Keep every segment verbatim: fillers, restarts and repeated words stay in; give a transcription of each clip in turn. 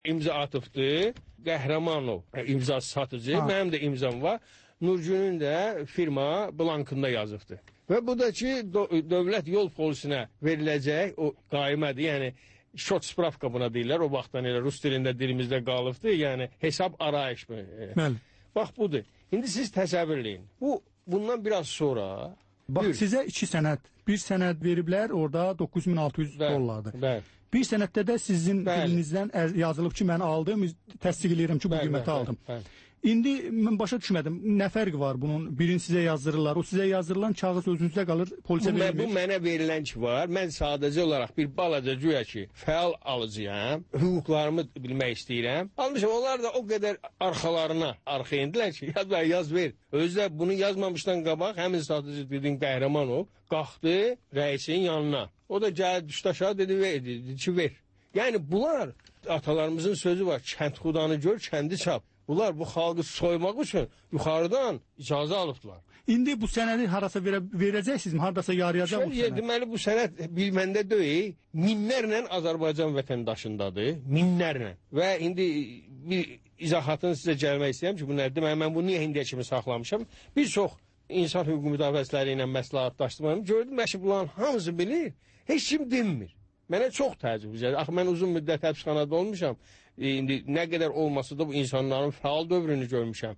imza atıbdı. Qəhrəmanov imzası satıcı. Ha. Mənim də imzam var. Nurgül'ün də firma blankında yazıbdı. Və bu da ki, dövlət yol polisinə veriləcək o qaimədir. Yəni, şot spravka buna deyirlər. O vaxtdan elə rus dilində dilimizdə qalıbdı. Yəni, hesab arayış mı? Bəli. Bax, budur. İndi siz təsəvvürləyin. Bu, bundan biraz sonra... Bax, bir, sizə iki sənəd, bir sənəd veriblər, orada doqquz min altı yüz dollardır. Bəli. Bir sənəddə də sizin bəli. Dilinizdən yazılıb ki, mən aldım, təsdiq edirəm ki, bu bəli, qiyməti bəli, aldım. Bəli. İndi mən başa düşmədim, nə fərqi var bunun? Birini sizə yazdırırlar, o sizə yazdırılan kağız özünüzdə qalır, polisə bu, verilmir. Bu mənə verilən ki var, mən sadəcə olaraq bir balaca güya ki, fəal alıcıyam, hüquqlarımı bilmək istəyirəm. Almışam, onlar da o qədər arxalarına arxayındilər ki, yaz, yaz ver. Özü də bunu yazmamışdan qabaq, həmin satıcı dediyin Qəhrəmanov qalxdı rəisin yanına. O da gəldi, düşdü aşağı, dedi, ver, dedi ki, ver. Yəni bunlar, atalarımızın sözü var, kənd xudanı gör, kəndi çap. Bunlar bu xalqı soymaq üçün yuxarıdan icazə alıbdılar. İndi bu sənədi harasa verə, verəcəksiniz mi? Haradasa yarayacaq bu sənəd? Deməli, bu sənəd bilməndə deyil, minlərlə Azərbaycan vətəndaşındadır, minlərlə. Və indi bir izahatını sizə gəlmək istəyirəm ki, bu nədir? Deməli, mən bunu niyə indiyə kimi saxlamışam? Bir çox insan hüquq müdafiəçiləri ilə məsləhətlaşdırmam. Gördüm ki, bunların hamısı bilir, heç kim dinmir. Mənə çox təəccüb edir. Axı, mən uzun müddət həbsxanada olmuşam. E, indi nə qədər olmasa da bu insanların fəal dövrünü görmüşəm.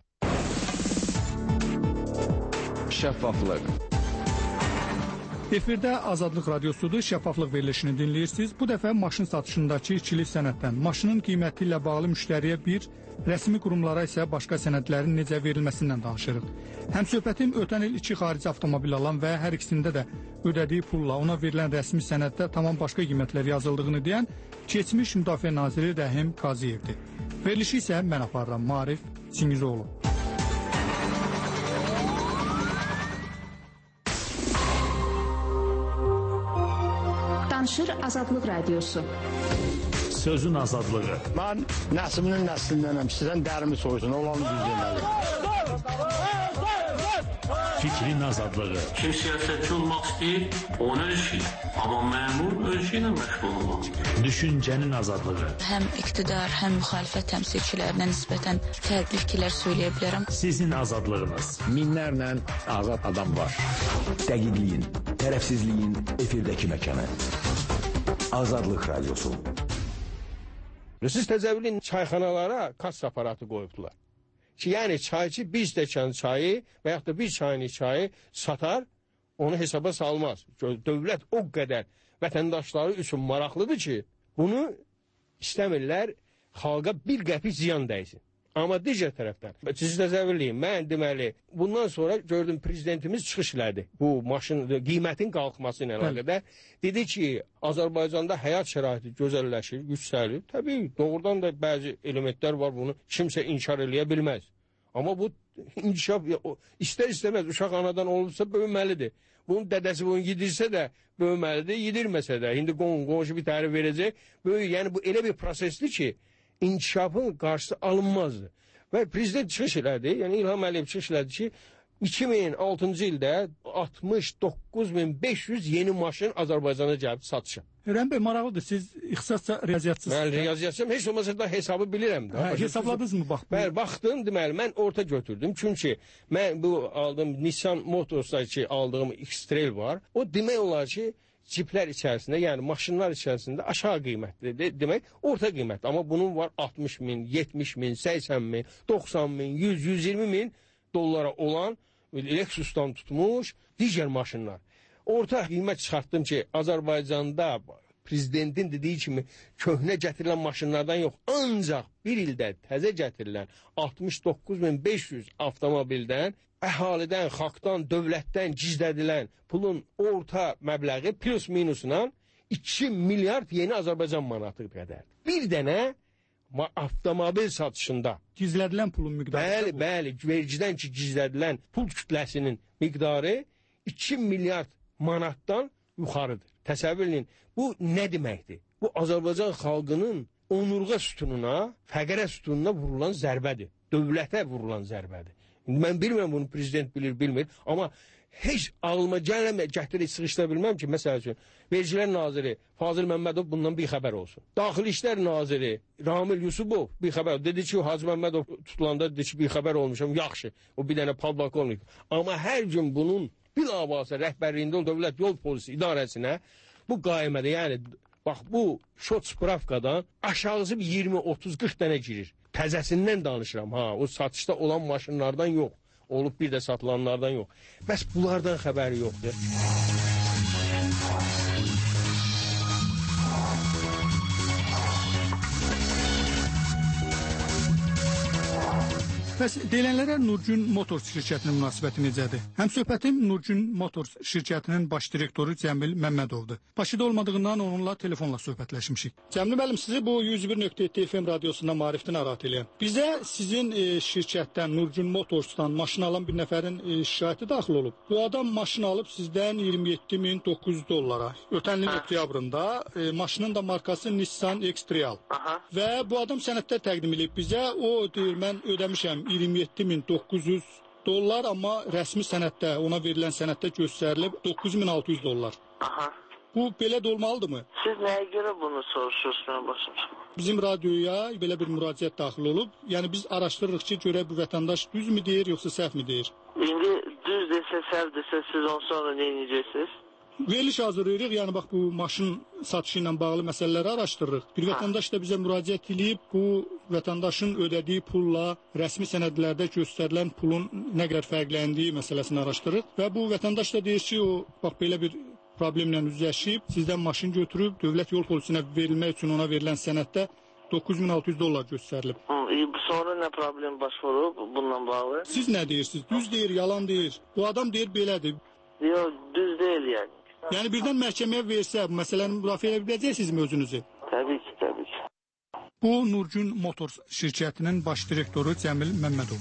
Şəffaflıq. Efirdə Azadlıq Radiosudur, şəffaflıq verilişini dinləyirsiniz. Bu dəfə maşın satışındakı ikilik sənəddən, maşının qiyməti ilə bağlı müştəriyə bir, rəsmi qurumlara isə başqa sənədlərin necə verilməsindən danışırıq. Həmsöhbətim ötən il iki xarici avtomobil alan və hər ikisində də ödədiyi pulla ona verilən rəsmi sənəddə tamam başqa qiymətlər yazıldığını deyən keçmiş Müdafiə Naziri Rəhim Qazıyevdir. Verilişi isə mən aparıram, Marif Singizoğlu. Danışır Azadlıq Radiosu. Sözün azadlığı. Mən nəslinin nəslindənəm, sizdən dərimi soysun, olanı düz deməli. Fikrin azadlığı. Kim siyasətçi olmaq istəyir, onu öz işi. Amma məmur öz işi ilə məşğul olmaq. Düşüncənin azadlığı. Həm iqtidar, həm müxalifət təmsilçilərinə nisbətən fərqli fikirlər söyləyə bilərəm. Sizin azadlığınız. Minlərlə azad adam var. Dəqiqliyin, tərəfsizliyin efirdəki məkanı. Azadlıq Radiosu. Siz təzəvvürün çayxanalara kassa aparatı qoyubdular. Ki, yəni çayçı bir stəkan çayı və yaxud da bir çayını çayı satar, onu hesaba salmaz. Dövlət o qədər vətəndaşları üçün maraqlıdır ki, bunu istəmirlər, xalqa bir qəpik ziyan dəysin. Amma digər tərəfdən, siz təzəvvürləyin, mən deməli, bundan sonra gördüm prezidentimiz çıxış elədi. Bu maşın qiymətin qalxması ilə əlaqədar. Dedi ki, Azərbaycanda həyat şəraiti gözəlləşir, yüksəlir. Təbii, doğrudan da bəzi elementlər var, bunu kimsə inkar eləyə bilməz. Amma bu inkişaf, istər-istəməz uşaq anadan olubsa böyüməlidir. Bunun dədəsi bunu yedirsə də böyüməlidir, yedirməsə də. İndi qonşu bir tərif verəcək. Böyük, yəni bu elə bir prosesdir ki, inkişafın qarşısı alınmazdı. Və prezident çıxış elədi, yəni İlham Əliyev çıxış elədi ki, iki min altıncı ildə altmış doqquz min beş yüz yeni maşın Azərbaycana gəlib satışa. Rəhim bəy, maraqlıdır, siz ixtisasca riyaziyyatçısınız. Mən riyaziyyatçıyam, heç olmasa da hesabı bilirəm. Hə, hesabladınız mı? Bax, bəli, baxdım, deməli, mən orta götürdüm. Çünki mən bu aldığım Nissan Motors'da ki, aldığım X-Trail var. O demək olar ki, ciplər içərisində, yəni maşınlar içərisində aşağı qiymətli, de, demək orta qiymətli. Amma bunun var altmış min, yetmiş min, səksən min, doxsan min, yüz, yüz iyirmi min dollara olan Lexus'dan tutmuş digər maşınlar. Orta qiymət çıxartdım ki, Azərbaycanda prezidentin dediyi kimi köhnə gətirilən maşınlardan yox, ancaq bir ildə təzə gətirilən altmış doqquz min beş yüz avtomobildən əhalidən, xalqdan, dövlətdən gizlədilən pulun orta məbləği plus minusla iki milyard yeni Azərbaycan manatı qədərdir. Bir dənə avtomobil satışında gizlədilən pulun miqdarı. Bəli, bəli, vergidən ki gizlədilən pul kütləsinin miqdarı iki milyard manatdan yuxarıdır. Təsəvvür edin, bu nə deməkdir? Bu Azərbaycan xalqının onurğa sütununa, fəqərə sütununa vurulan zərbədir. Dövlətə vurulan zərbədir. Mən bilmirəm bunu prezident bilir, bilmir. Amma heç ağlıma gəlmə gətirib sıxışdıra bilməm ki, məsəl üçün, Vergilər Naziri Fazıl Məmmədov bundan bir xəbər olsun. Daxili İşlər Naziri Ramil Yusubov bir xəbər dedi ki, Hacı Məmmədov tutulanda dedi ki, bir xəbər olmuşam, yaxşı, o bir dənə polkovnik. Amma hər gün bunun bilavasitə rəhbərliyində olan Dövlət Yol Polisi İdarəsinə bu qaymədə, yəni bax bu şot spravkadan aşağısı bir iyirmi otuz qırx dənə girir. Təzəsindən danışıram, ha, o satışda olan maşınlardan yox. Olub bir də satılanlardan yox. Bəs bunlardan xəbəri yoxdur. Bəs deyilənlərə Nurgün Motors şirkətinin münasibəti necədir? Həmsöhbətim Nurgün Motors şirkətinin baş direktoru Cəmil Məmmədovdur. Bakıda olmadığından onunla telefonla söhbətləşmişik. Cəmil müəllim, sizi bu yüz bir nöqtə yeddi F M radiosunda Maarifdən narahat edirəm. Bizə sizin e, şirkətdən Nurgün Motorsdan maşın alan bir nəfərin e, şikayəti daxil olub. Bu adam maşın alıb sizdən iyirmi yeddi min doqquz yüz dollara. Ötən ilin oktyabrında e, maşının da markası Nissan X-Trail. Və bu adam sənədlər təqdim edib bizə. O deyir, mən ödəmişəm iyirmi yeddi min doqquz yüz dollar, amma rəsmi sənəddə, ona verilən sənəddə göstərilib doqquz min altı yüz dollar. Aha. Bu belə də olmalıdırmı? Siz nəyə görə bunu soruşursunuz başım? Bizim radioya belə bir müraciət daxil olub. Yəni biz araşdırırıq ki, görək bu vətəndaş düzmü deyir, yoxsa səhv mi deyir? İndi düz desə, səhv desə, siz ondan sonra nə edəcəksiniz? Veriliş hazırlayırıq, yəni bax bu maşın satışı ilə bağlı məsələləri araşdırırıq. Bir vətəndaş da bizə müraciət edib, bu vətəndaşın ödədiyi pulla rəsmi sənədlərdə göstərilən pulun nə qədər fərqləndiyi məsələsini araşdırırıq. Və bu vətəndaş da deyir ki, o bax belə bir problemlə üzləşib, sizdən maşın götürüb, dövlət yol polisinə verilmək üçün ona verilən sənəddə doqquz min altı yüz dollar göstərilib. Hı, sonra nə problem baş vurub bununla bağlı? Siz nə deyirsiniz? Düz deyir, yalan deyir. Bu adam deyir belədir. Yox, düz deyil yəni. Yəni birdən məhkəməyə versə, bu məsələni müdafiə edə biləcəksinizmi özünüzü? Təbii ki, təbii ki. Bu Nurgün Motors şirkətinin baş direktoru Cəmil Məmmədov.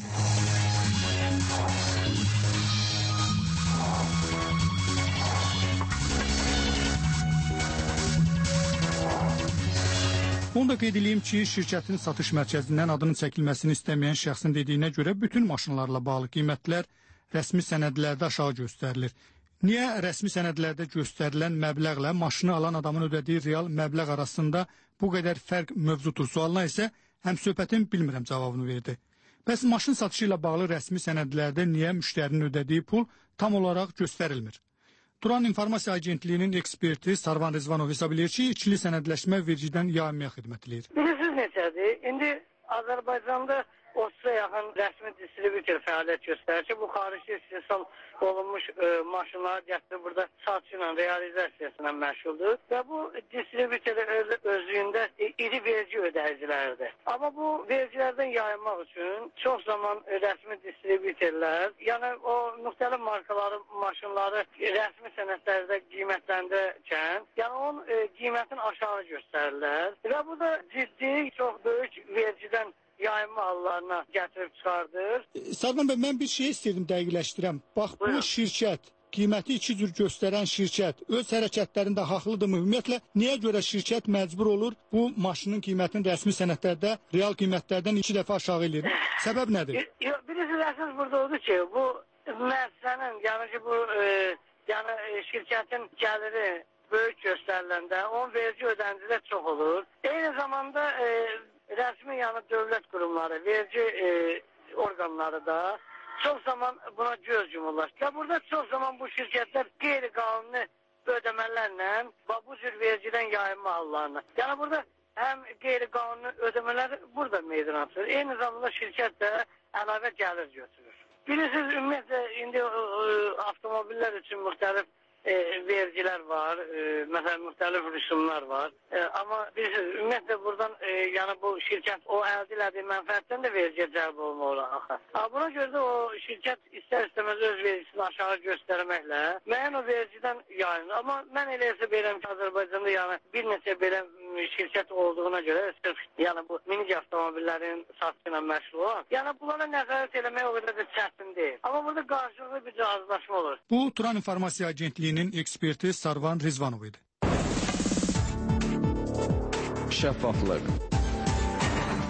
Onu da qeyd edeyim ki, şirkətin satış mərkəzindən adının çəkilməsini istəməyən şəxsin dediyinə görə bütün maşınlarla bağlı qiymətlər rəsmi sənədlərdə aşağı göstərilir. Niyə rəsmi sənədlərdə göstərilən məbləğlə maşını alan adamın ödədiyi real məbləğ arasında bu qədər fərq mövcuddur sualına isə həmsöhbətim bilmirəm cavabını verdi. Bəs maşın satışı ilə bağlı rəsmi sənədlərdə niyə müştərinin ödədiyi pul tam olaraq göstərilmir? Turan İnformasiya Agentliyinin eksperti Sarvan Rizvanov hesab edir ki, ikili sənədləşmə vergidən yayınmaya xidmət edir. Bilirsiniz necədir? İndi Azərbaycanda otuza yaxın rəsmi distributor fəaliyyət göstərir ki, bu xarici istehsal olunmuş e, maşınları gətirib burada satış ilə, realizasiyasına məşğuldur və bu distributor öz, özlüyündə iri vergi ödəyiciləridir. Amma bu vergilərdən yayınmaq üçün çox zaman rəsmi distributorlar, yəni o müxtəlif markaları, maşınları rəsmi sənədlərdə qiymətləndirərkən, yəni onun e, qiymətini aşağı göstərirlər və bu da ciddi, çox böyük vergidən yayınma hallarına gətirib çıxardır. Sarvan bəy, mən bir şey istəyirdim dəqiqləşdirəm. Bax, bu Buyurun. Şirkət, qiyməti iki cür göstərən şirkət öz hərəkətlərində haqlıdırmı? Ümumiyyətlə, niyə görə şirkət məcbur olur bu maşının qiymətini rəsmi sənədlərdə real qiymətlərdən iki dəfə aşağı edir? Səbəb nədir? Bilirsiniz, əsas burada odur ki, bu müəssisənin, yəni ki, bu e, yəni, şirkətin gəliri böyük göstəriləndə onun vergi ödənici də çox olur. Eyni zamanda e, rəsmi, yəni dövlət qurumları, vergi e, orqanları da çox zaman buna göz yumurlar. Və burada çox zaman bu şirkətlər qeyri-qanuni ödəmələrlə bu cür vergidən yayınma hallarına. Yəni burada həm qeyri-qanuni ödəmələr burada meydana çıxır. Eyni zamanda şirkət də əlavə gəlir götürür. Bilirsiniz, ümumiyyətlə, indi e, avtomobillər üçün müxtəlif E, vergilər var, e, məsələn, müxtəlif rüsumlar var. E, amma bilirsiniz, ümumiyyətlə buradan, e, yəni bu şirkət o əldə elədiyi mənfəətdən də vergiyə cəlb olmalı. Buna görə də o şirkət istər-istəməz öz vergisini aşağı göstərməklə müəyyən o vergidən yayınır. Amma mən elə hesab edirəm ki, Azərbaycanda yəni bir neçə belə şirkət olduğuna görə, sırf yəni bu minik avtomobillərin satışı ilə məşğul olan, yəni bunlara nəzarət eləmək o qədər də çətin deyil. Amma burada qarşılıqlı bir razılaşma olur. Bu Turan İnformasiya Agentliyinin eksperti Sarvan Rizvanov idi. Şəffaflıq.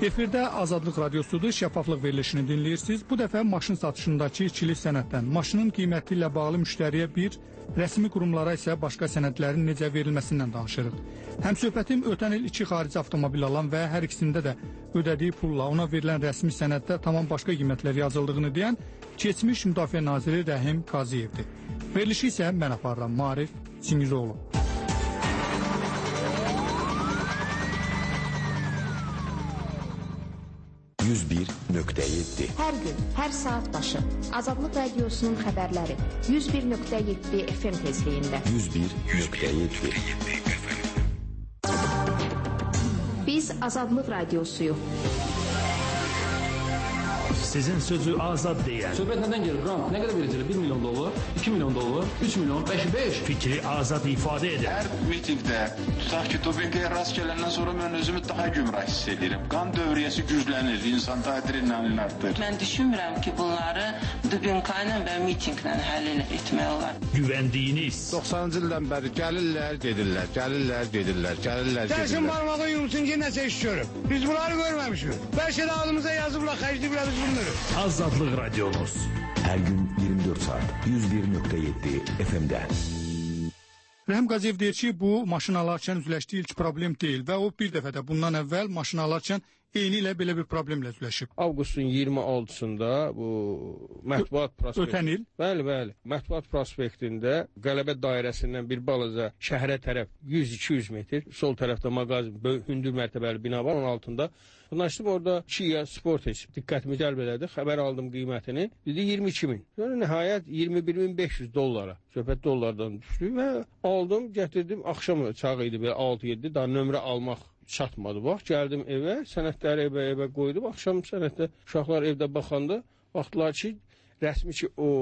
Efirdə Azadlıq Radiosudur, şəffaflıq verilişini dinləyirsiniz. Bu dəfə maşın satışındakı ikilik sənəddən, maşının qiyməti ilə bağlı müştəriyə bir, rəsmi qurumlara isə başqa sənədlərin necə verilməsindən danışırıq. Həmsöhbətim ötən il iki xarici avtomobil alan və hər ikisində də ödədiyi pulla ona verilən rəsmi sənəddə tamam başqa qiymətlər yazıldığını deyən keçmiş Müdafiə Naziri Rəhim Qazıyevdir. Verilişi isə mən aparıram, Marif Singizoğlu. yüz bir nöqtə yeddi. Hər gün, hər saat başı Azadlıq Radiosunun xəbərləri yüz bir nöqtə yeddi F M tezliyində. yüz bir nöqtə yeddi. Biz Azadlıq Radiosuyuq. Sizin sözü azad deyən. Söhbət nədən gelir? Ram, nə qədər verəcəklər? bir milyon dollar, iki milyon dollar, üç milyon, beş, beş. Fikri azad ifadə edən. Hər mitingdə, tutaq ki, dopinqaya rast gələndən sonra mən özümü daha gümrah hiss edirəm. Qan dövriyyəsi güclənir, insanda adrenalin artır. Mən düşünmürəm ki, bunları dopinqa ilə və mitinqlə həll etmək olar. Güvəndiyiniz. doxsanıncı ildən bəri gəlirlər, gedirlər, gəlirlər, gedirlər, gəlirlər, gedirlər. Gəlsin barmağın yumsun ki, nəsə iş görüb. Biz bunları görməmişik. Bəlkə də ağlımıza yazıblar, xərcliyiblər biz bunları. Azadlıq Radiomuz. Hər gün iyirmi dörd saat yüz bir nöqtə yeddi F M-də. Rəhim Qaziyev deyir ki, bu maşın alarkən üzləşdiyi ilk problem deyil və o bir dəfə də bundan əvvəl maşın alarkən eyni ilə belə bir problemlə üzləşib. Avqustun iyirmi altısında bu mətbuat prospekti. Ötən il? Bəli, bəli. Mətbuat prospektində Qələbə dairəsindən bir balaca şəhərə tərəf yüz iki yüz metr, sol tərəfdə mağazin, hündür mərtəbəli bina var, onun altında. Bunlaşdım orada Kia Sportage diqqətimi cəlb elədi. Xəbər aldım qiymətini. Dedi iyirmi iki min. Sonra nəhayət iyirmi bir min beş yüz dollara. Söhbət dollardan düşdü və aldım, gətirdim. Axşam çağı idi belə altı yeddi. Daha nömrə almaq çatmadı. Bax, gəldim evə, sənədləri evə, evə qoydum. Axşam sənəddə uşaqlar evdə baxanda baxdılar ki, rəsmi ki o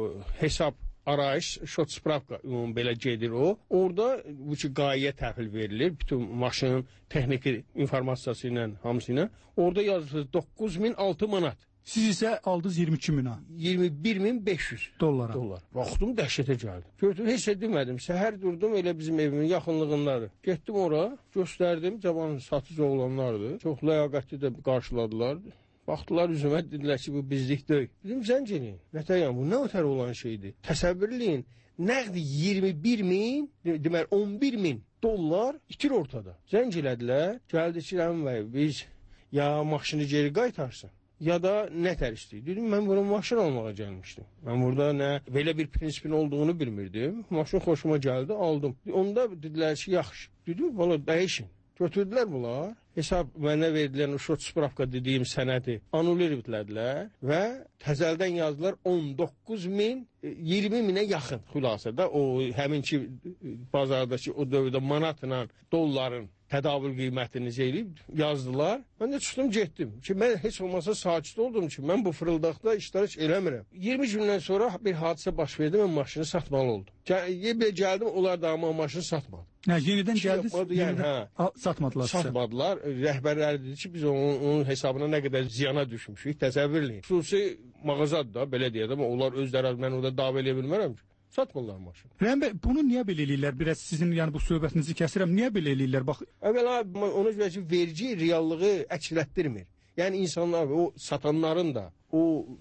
hesab arayış, şot spravka ümumi belə gedir o. Orada bu ki qayiyə təhvil verilir. Bütün maşının texniki informasiyası ilə, hamısı ilə. Orada yazılır doqquz min altı manat. Siz isə aldınız iyirmi iki minə. iyirmi bir min beş yüz dollara. Dollar. Baxdım, dəhşətə gəldim. Gördüm, heç də demədim. Səhər durdum, elə bizim evimin yaxınlığındadır. Getdim ora, göstərdim, cavan satıcı oğlanlardır. Çox ləyaqətli də qarşıladılar. Baxdılar üzümə, dedilər ki, bu bizlik deyil. Dedim, zəng eləyin. Nətəyən, bu nə ötər olan şeydir? Təsəvvürləyin, nəqdi iyirmi bir min, deməli on bir min dollar itir ortada. Zəng elədilər, gəldi ki, Rəhim bəy, biz ya maşını geri qaytarsın, ya da nə tər istəyir. Dedim, mən bura maşın almağa gəlmişdim. Mən burada nə, belə bir prinsipin olduğunu bilmirdim. Maşın xoşuma gəldi, aldım. Onda dedilər ki, yaxşı. Dedim, valla dəyişin. Götürdülər bunlar. Hesab mənə verilən o şot spravka dediyim sənədi anulir bitlədilər və təzəldən yazdılar on doqquz min iyirmi minə yaxın xülasədə o həminki bazardakı o dövrdə manatla dolların tədavül qiymətini eləyib yazdılar. Mən də çıxdım, getdim. Ki mən heç olmasa sakit oldum ki, mən bu fırıldaqda iştirak eləmirəm. iyirmi gündən sonra bir hadisə baş verdi, mən maşını satmalı oldum. Gəl gəldim, onlar da amma maşını satmadı. Hə, yenidən gəldiniz, yəni, yenidən hə, satmadılar. Satmadılar. Rəhbərləri dedi ki, biz onun, onun hesabına nə qədər ziyana düşmüşük, təsəvvürləyin. Xüsusi mağazadır da, belə deyək, amma onlar özləri, mən orada dava eləyə bilmərəm ki. Satmırlar maşını. Rəhim bəy, bunu niyə belə eləyirlər? Biraz sizin yəni bu söhbətinizi kəsirəm. Niyə belə eləyirlər? Bax, əvvəla ona görə ki, vergi reallığı əkslətdirmir. Yəni insanlar, o satanların da, o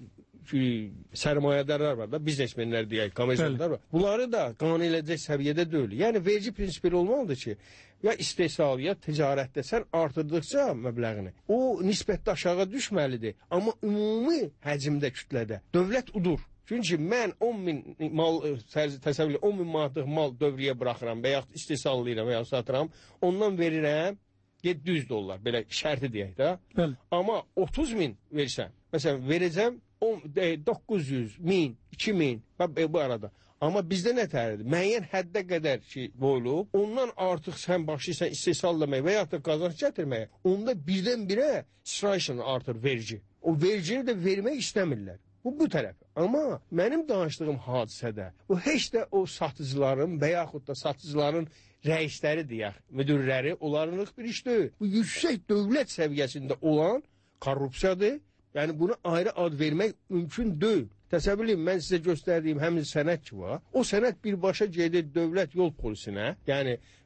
ki, sərmayədarlar var da, biznesmenlər deyək, komersiyalar var. Bunları da qane edəcək səviyyədə deyil. Yəni vergi prinsipi olmalıdır ki, ya istehsal, ya ticarətdə sən artırdıqca məbləğini, o nisbətdə aşağı düşməlidir. Amma ümumi həcmdə, kütlədə dövlət udur. Çünki mən on min mal, təsəvvürlə on min manatlıq mal dövriyə buraxıram və yaxud istehsallayıram və yaxud satıram, ondan verirəm yeddi yüz dollar, belə şərti deyək də. Bəli. Amma otuz min versən, məsələn, verəcəm doqquz yüz, min, iki min, bu arada. Amma bizdə nə tərədir? Müəyyən həddə qədər ki, boyulub, ondan artıq sən başlayırsan istehsallaməyə və yaxud da qazanç gətirməyə, onda birdən-birə sırayışla artır vergi. O vergini də vermək istəmirlər. Bu, bu tərəf. Amma mənim danışdığım hadisədə, bu heç də o satıcıların və yaxud da satıcıların rəisləri deyək, müdürləri, onlarınlıq bir iş deyil. Bu yüksək dövlət səviyyəsində olan korrupsiyadır. Yəni bunu ayrı ad vermək mümkün deyil. Təsəvvürləyin, mən sizə göstərdiyim həmin sənəd ki var, o sənəd birbaşa gedir dövlət yol polisinə, yəni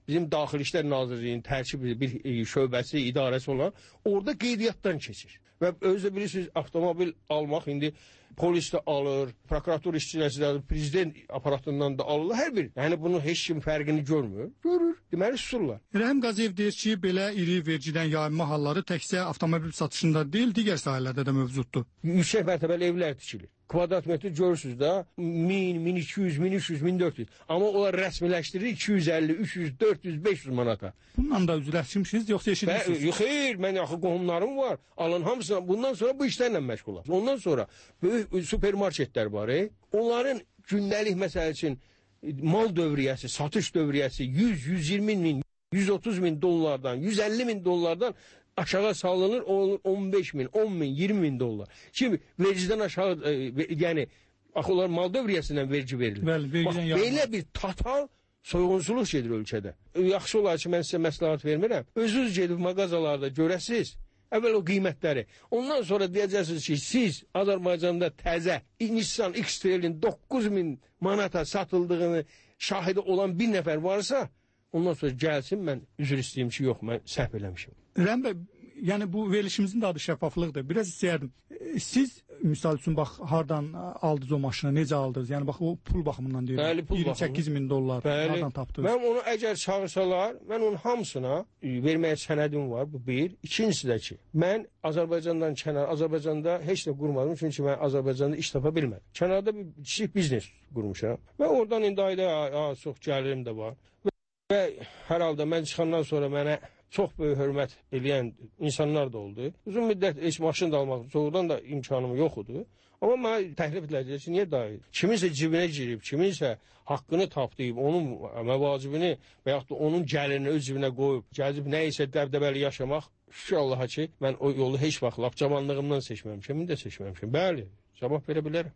bizim Daxili İşlər Nazirliyinin tərkib bir şöbəsi, idarəsi olan orada qeydiyyatdan keçir. Və özü də bilirsiniz, avtomobil almaq indi polis də alır, prokurator işçiləri də, prezident aparatından da alırlar, hər bir. Yəni bunun heç kim fərqini görmür. Görür, deməli susurlar. Rəhim Qaziyev deyir ki, belə iri vergidən yayınma halları təkcə avtomobil satışında deyil, digər sahələrdə də mövcuddur. Yüksək mərtəbəli evlər tikilir. Kvadrat metr görürsünüz də min, min iki yüz, min üç yüz, min dörd yüz. Amma onlar rəsmiləşdirir iki yüz əlli, üç yüz, dörd yüz, beş yüz manata. Bundan da üzləşmişsiniz, yoxsa eşidirsiniz? Yox, xeyr, mən axı qohumlarım var. Alın hamısına bundan sonra bu işlərlə məşğul olar. Ondan sonra böyük supermarketlər var. E? Onların gündəlik məsəl üçün mal dövriyyəsi, satış dövriyyəsi yüz, yüz iyirmi min, yüz otuz min dollardan, yüz əlli min dollardan aşağı salınır, olur on beş min, on min, iyirmi min dollar. Şimdi vergiden aşağı, e, yəni axı onlar mal dövriyyəsindən vergi verilir. Bəli, bax, belə bir total soyğunçuluq gedir ölkədə. Yaxşı olar ki, mən sizə məsləhət vermirəm. Özünüz gedib mağazalarda görəsiz. Əvvəl o qiymətləri. Ondan sonra deyəcəksiniz ki, siz Azərbaycanda təzə Nissan X-Trail'in doqquz min manata satıldığını şahidi olan bir nəfər varsa, ondan sonra gəlsin, mən üzr istəyim ki, yox, mən səhv eləmişim. Rəhim bəy, yəni bu verilişimizin də adı şəffaflıqdır. Biraz istəyərdim. Siz, misal üçün, bax, hardan aldınız o maşını, necə aldınız? Yəni, bax, o pul baxımından deyirəm. Bəli, pul iyirmi səkkiz min dollar Bəli. Hardan tapdınız? Mən onu əgər çağırsalar, mən onun hamısına verməyə sənədim var, bu bir. İkincisi də ki, mən Azərbaycandan kənar, Azərbaycanda heç nə qurmadım, çünki mən Azərbaycanda iş tapa bilmədim. Kənarda bir kiçik biznes qurmuşam və oradan indi ayda çox gəlirim də var. Və hər halda mən çıxandan sonra mənə çox böyük hörmət eləyən insanlar da oldu. Uzun müddət heç maşın da almaq, çoğudan da imkanım yox idi. Amma mənə təklif ediləcək ki, niyə dayı? Kiminsə cibinə girib, kiminsə haqqını tapdıyıb, onun məvacibini və yaxud da onun gəlirini öz cibinə qoyub, gəzib nə isə dəbdəbəli yaşamaq, şükür Allaha ki, mən o yolu heç vaxt lap cavanlığımdan seçməmişəm, indi də seçməmişəm. Bəli, cavab verə bilərəm.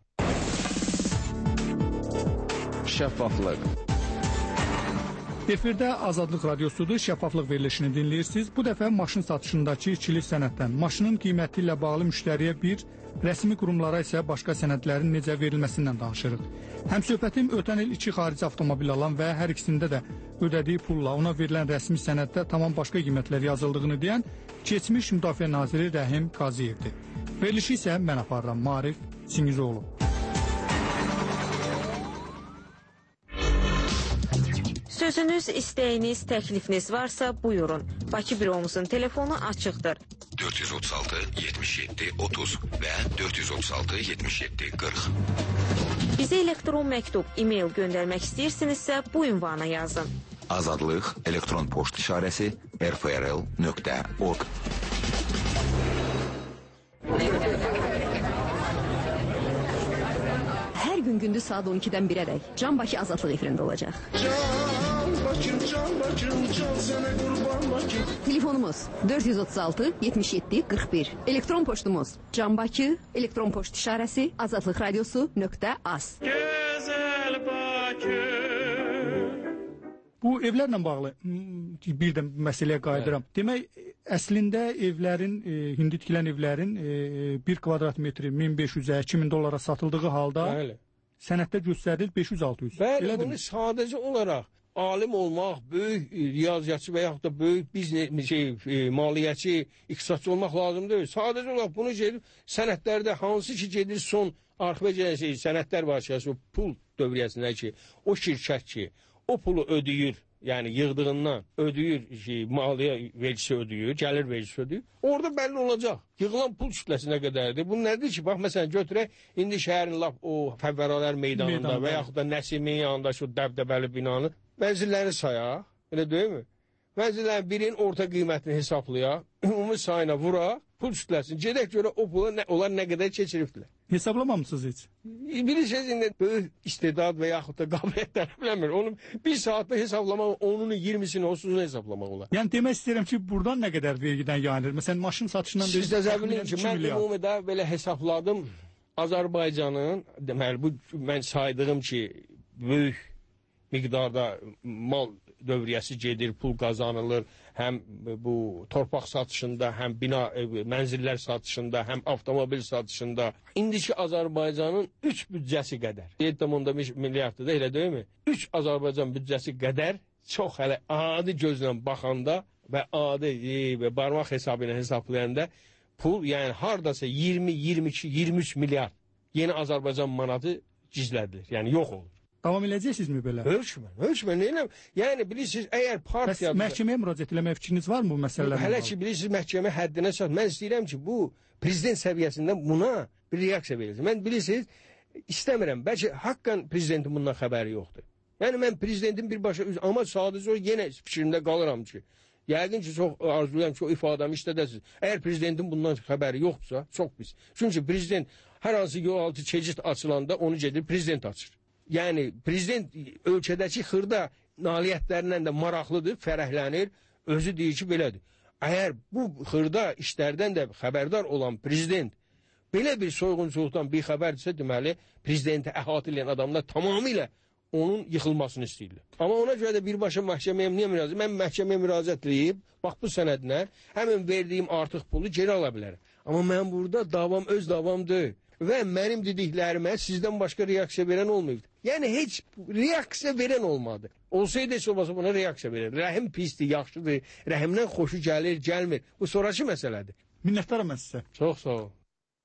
Şəffaflıq. Efirdə Azadlıq Radiosudur, şəffaflıq verilişini dinləyirsiniz. Bu dəfə maşın satışındakı ikilik sənəddən, maşının qiyməti ilə bağlı müştəriyə bir, rəsmi qurumlara isə başqa sənədlərin necə verilməsindən danışırıq. Həmsöhbətim ötən il iki xarici avtomobil alan və hər ikisində də ödədiyi pulla ona verilən rəsmi sənəddə tamam başqa qiymətlər yazıldığını deyən keçmiş Müdafiə Naziri Rəhim Qaziyevdir. Verilişi isə mən aparıram, Marif Singizoğlu. Sözünüz, istəyiniz, təklifiniz varsa buyurun. Bakı büromuzun telefonu açıqdır. dörd yüz otuz altı yetmiş yeddi otuz və dörd yüz otuz altı yetmiş yeddi qırx. Bizə elektron məktub, e-mail göndərmək istəyirsinizsə bu ünvana yazın. Azadlıq elektron poçt işarəsi r f r l nöqtə org. Hər gün gündüz saat on ikidən birədək Can Bakı Azadlıq efirində olacaq. Can Bakım, Can Bakım, Can sənə qurban Bakım. Telefonumuz dörd yüz otuz altı yetmiş yeddi qırx bir. Elektron poçtumuz Can Bakı, elektron poçt işarəsi azadlıq radiosu nöqtə az. Gözəl Bakı. Bu evlərlə bağlı bir də məsələyə qayıdıram. Hə. Demək, əslində evlərin, e, indi tikilən evlərin e, bir kvadrat metri min beş yüzə, iki min dollara satıldığı halda Bəli. Sənəddə göstərilir beş yüz altı yüz. Bəli, Elədir bunu mi? Sadəcə olaraq alim olmaq, böyük riyaziyyatçı və yaxud da böyük biznes, şey, e, maliyyəçi, iqtisadçı olmaq lazım deyil. Sadəcə olaraq bunu gedib sənədlərdə hansı ki gedir son arxivə gedən şey, sənədlər var ki, o pul dövriyyəsində ki, o şirkət ki, o pulu ödəyir, yəni yığdığından ödəyir, ki, maliyyə vergisi ödəyir, gəlir vergisi ödəyir. Orada bəlli olacaq. Yığılan pul kütləsi nə qədərdir? Bu nədir ki, bax, məsələn, götürək, indi şəhərin lap o Fəvvəralər meydanında Meydanda. Və yaxud da Nəsimin yanında şu dəbdəbəli binanı mənzilləri sayaq, elə deyilmi? Mənzillərin birinin orta qiymətini hesablayaq, ümumi sayına vuraq, pul kütləsini, gedək görə o pula nə, onlar nə qədər keçiribdilər. Hesablamamısınız heç? Bilirsiniz, indi böyük istedad və yaxud da qabiliyyətlər biləmir. Onu bir saatda hesablamaq, onun iyirmisini, otuzunu hesablamaq olar. Yəni demək istəyirəm ki, buradan nə qədər vergidən yayınır? Məsələn, maşın satışından... Siz də zəbilin ki, mən ümumidə belə hesabladım. Azərbaycanın, deməli, bu mən saydığım ki, böyük miqdarda mal dövriyyəsi gedir, pul qazanılır, həm bu torpaq satışında, həm bina, mənzillər satışında, həm avtomobil satışında. İndiki Azərbaycanın üç büdcəsi qədər, yeddi milyarddır da, elə deyilmi? üç Azərbaycan büdcəsi qədər çox hələ adi gözlə baxanda və adi e, və barmaq hesabı ilə hesablayanda pul, yəni hardasa iyirmi, iyirmi iki, iyirmi üç milyard yeni Azərbaycan manatı gizlədilir. Yəni yox olur. Davam edəcəksinizmi belə? Hökmən, hökmən. Neynəm? Yəni bilirsiniz, əgər partiya... Bəs məhkəməyə müraciət eləmək fikriniz var mı bu məsələlərlə? Hələ ki, bilirsiniz, məhkəmə həddinə çat. Mən istəyirəm ki, bu prezident səviyyəsində buna bir reaksiya verilsin. Mən bilirsiniz, istəmirəm. Bəlkə haqqən prezidentin bundan xəbəri yoxdur. Yəni mən prezidentin birbaşa, amma sadəcə o yenə fikrimdə qalıram ki, yəqin ki, çox arzulayam ki, o ifadəmi işlədəsiniz. Əgər prezidentin bundan xəbəri yoxdursa, çox pis. Çünki prezident hər hansı yol altı keçid açılanda onu gedir, prezident açır. Yəni, prezident ölkədəki xırda nailiyyətlərindən də maraqlıdır, fərəhlənir, özü deyir ki, belədir. Əgər bu xırda işlərdən də xəbərdar olan prezident belə bir soyğunçuluqdan bir xəbərdirsə, deməli, prezidenti əhatə edən adamlar tamamilə onun yıxılmasını istəyirlər. Amma ona görə də birbaşa məhkəməyə niyə müraciət? Mən məhkəməyə müraciət edib, bax bu sənədlə həmin verdiyim artıq pulu geri ala bilərəm. Amma mən burada davam öz davamdır. Və mənim dediklərimə sizdən başqa reaksiya verən olmayıb. Yəni heç reaksiya verən olmadı. Olsaydı heç olmasa buna reaksiya verir. Rəhim pisdir, yaxşıdır, rəhimdən xoşu gəlir, gəlmir. Bu sonraki məsələdir. Minnətdaram mən sizə. Çox sağ ol.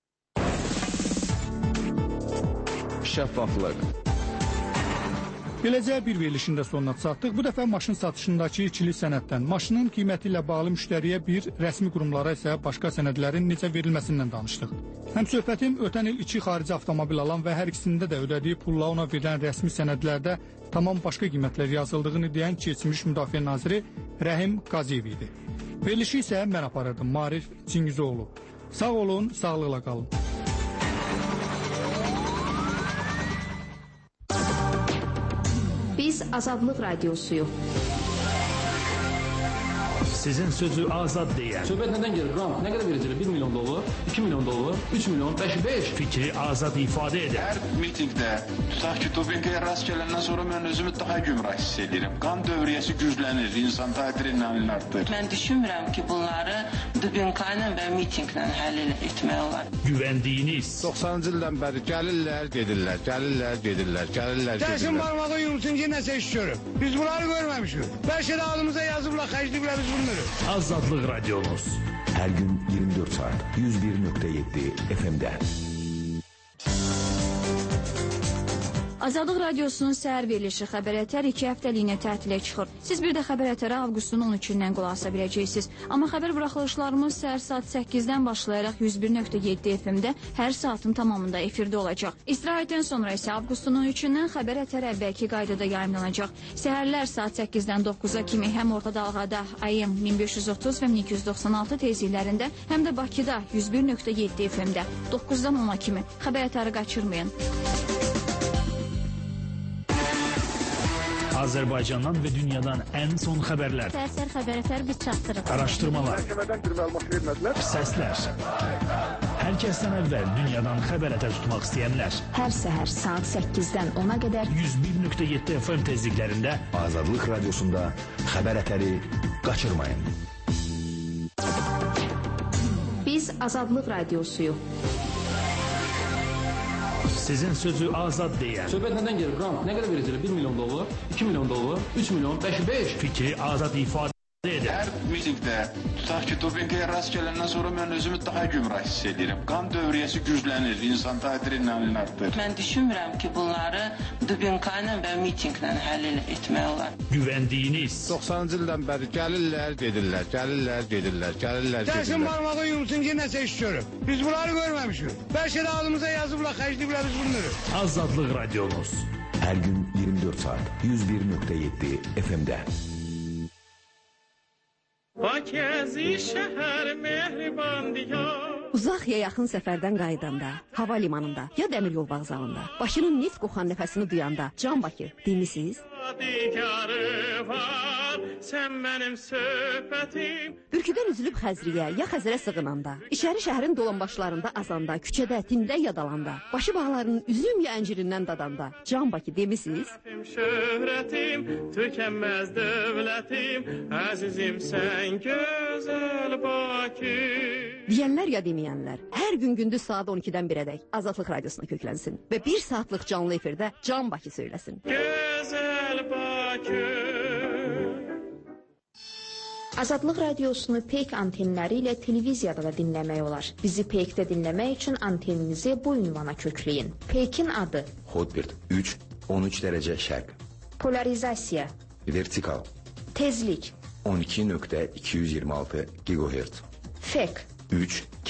Şəffaflıq. Beləcə bir verilişin də sonuna çatdıq. Bu dəfə maşın satışındakı ikili sənəddən, maşının qiyməti ilə bağlı müştəriyə bir, rəsmi qurumlara isə başqa sənədlərin necə verilməsindən danışdıq. Həmsöhbətim ötən il iki xarici avtomobil alan və hər ikisində də ödədiyi pulla ona verilən rəsmi sənədlərdə tamam başqa qiymətlər yazıldığını deyən keçmiş Müdafiə Naziri Rəhim Qaziyev idi. Verilişi isə mən aparırdım, Marif Çingizoğlu. Sağ olun, sağlıqla qalın. Biz Azadlıq Radiosuyuq. Sizin sözü azad deyən. Söhbət nədən gelir? Qrant nə qədər verəcəklər? bir milyon dollar, iki milyon dollar, üç milyon, beş, beş. Fikri azad ifadə edən. Hər mitingdə, tutaq ki, Tobenkaya rast gələndən sonra mən özümü daha gümrah hiss edirəm. Qan dövriyyəsi güclənir, insan adrenalin artır. Mən düşünmürəm ki, bunları Dubenka ilə və mitinglə həll etmək olar. Güvəndiyiniz. doxsanıncı ildən bəri gəlirlər, gedirlər, gəlirlər, gedirlər, gəlirlər, gedirlər. Dəsin barmağı yumsun ki, nəsə iş görüb. Biz bunları görməmişik. Bəlkə də adımıza yazıblar, xərcliblər biz bunları. Azadlıq Radiomuz. Hər gün iyirmi dörd saat yüz bir nöqtə yeddi F M-də. Azadlıq Radiosunun səhər verilişi Xəbər Ətər iki həftəliyinə tətilə çıxır. Siz bir də Xəbər Ətərə avqustun on üçündən qulaq asa biləcəksiniz. Amma xəbər buraxılışlarımız səhər saat səkkizdən başlayaraq yüz bir nöqtə yeddi F M-də hər saatın tamamında efirdə olacaq. İstirahətdən sonra isə avqustun on üçündən Xəbər Ətər əvvəlki qaydada yayımlanacaq. Səhərlər saat səkkizdən doqquza kimi həm orta dalğada A M min beş yüz otuz və min iki yüz doxsan altı tezliklərində, həm də Bakıda yüz bir nöqtə yeddi F M-də doqquzdan ona kimi Xəbər Ətəri qaçırmayın. Azərbaycandan və dünyadan ən son xəbərlər. Səhər Xəbər Ətər biz çatdırıq. Araşdırmalar. Məhkəmədən bir məlumat vermədilər. Səslər. Hər kəsdən əvvəl dünyadan Xəbər Ətər tutmaq istəyənlər. Hər səhər saat səkkizdən ona qədər yüz bir nöqtə yeddi F M tezliklərində Azadlıq Radiosunda Xəbər Ətəri qaçırmayın. Biz Azadlıq Radiosuyuq. Sizin sözü azad deyən. Söhbət nədən gelir? Qrant nə qədər verəcəklər? bir milyon dollar, iki milyon dollar, üç milyon, beş, beş. Fikri azad ifadə edən. Hər mitingdə, tutaq ki, Tobenkaya rast gələndən sonra mən özümü daha gümrah hiss edirəm. Qan dövriyyəsi güclənir, insan adrenalin artır. Mən düşünmürəm ki, bunları Dubenka ilə və mitinglə həll etmək olar. Güvəndiyiniz. doxsanıncı ildən bəri gəlirlər, gedirlər, gəlirlər, gedirlər, gəlirlər, Dəsin gedirlər. barmağı yumsun ki, nəsə iş görüb. Biz bunları görməmişik. Bəlkə də adımıza yazıblar, xərcliblər biz bunları. Azadlıq Radiomuz. Hər gün iyirmi dörd saat yüz bir nöqtə yeddi F M-də. Bakəzi şəhər mehriban diyar. Uzaq ya yaxın səfərdən qayıdanda, hava limanında ya dəmir yol vağzalında, Bakının neft qoxan nəfəsini duyanda, Can Bakı, demisiniz? Digarı var, sən mənim söhbətim. Ürküdən üzülüb Xəzriyə ya Xəzərə sığınanda, içəri şəhərin dolanbaşlarında azanda, küçədə, tində yadalanda, başı bağlarının üzüm ya əncirindən dadanda, Can Bakı, demisiniz? Şöhrətim, tükənməz dövlətim, əzizim sən gözəl Bakı. Deyənlər ya deməyənlər, hər gün gündüz saat on ikidən birədək Azadlıq Radiosuna köklənsin və bir saatlıq canlı efirdə Can Bakı söyləsin. Gözəl Bakı. Azadlıq radiosunu Peyk antenləri ilə televiziyada da dinləmək olar. Bizi Peykdə dinləmək üçün anteninizi bu ünvana kökləyin. Peykin adı: Hotbird üç on üç dərəcə şərq. Polarizasiya: Vertikal. Tezlik: on iki nöqtə iki yüz iyirmi altı gigahertz. Fek: üç